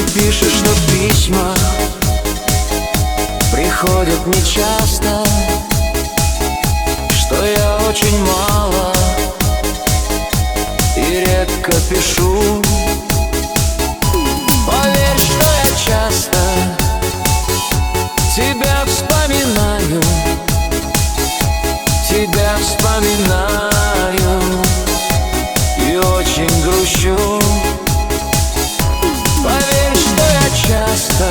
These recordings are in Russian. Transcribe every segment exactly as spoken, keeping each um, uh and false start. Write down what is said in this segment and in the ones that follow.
пишешь, что письма приходят нечасто, что я очень мало и редко пишу. Поверь, что я часто тебя вспоминаю, тебя вспоминаю и очень грущу. Поверь, что я часто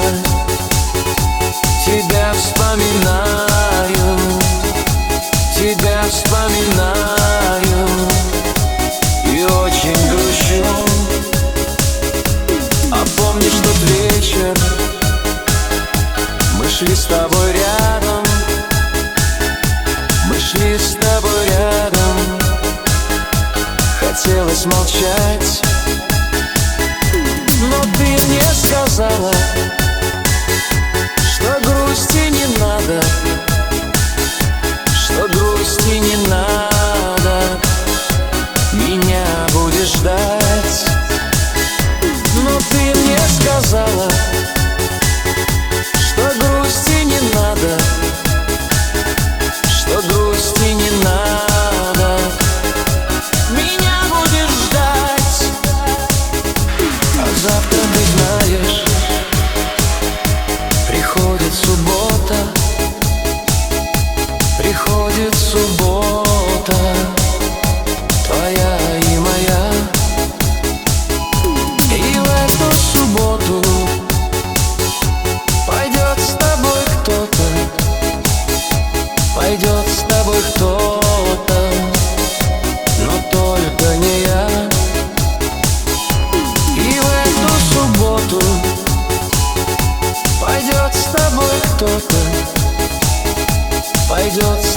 тебя вспоминаю, тебя вспоминаю и очень грущу. А помнишь тот вечер, мы шли с тобой рядом, мы шли с тобой рядом, хотелось молчать, но ты мне сказала, что грусти не надо, что грусти не надо, меня будешь ждать. Но ты мне сказала, что грусти не надо, что грусти не надо, меня будешь ждать. А завтра, ты знаешь, приходит суббота, приходит суббота, твоя и моя. И в эту субботу пойдет с тобой кто-то, пойдет с тобой кто-то, но только не я. И в эту субботу пойдет с тобой кто-то, пойдет